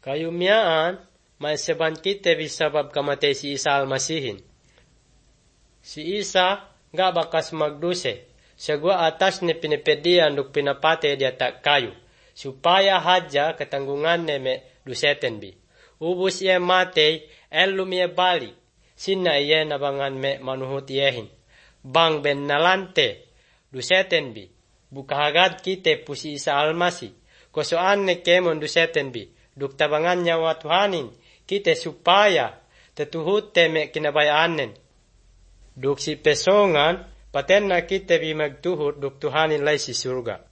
Kayumiaan, maiseban kita bisabab kamatay si Isa Almasihin. Si Isa nga bakas magduse, sagwa atas ni pinipedian duk pinapate di atak kayu, supaya hadja katanggungan neme duseten bi. Ubus iye matay, elum iye bali, sinna iye nabangan me manuhut iyehin. Bang ben nalante, duseten bi, bukahagad kite pusi Isa Almasih, kosoan ne kemon duseten bi, duk tabangan nyawa Tuhanin, kite supaya tetuhut teme kinabayanen. Duk si pesongan, paten na kite bi magtuhut duk Tuhanin lay si surga.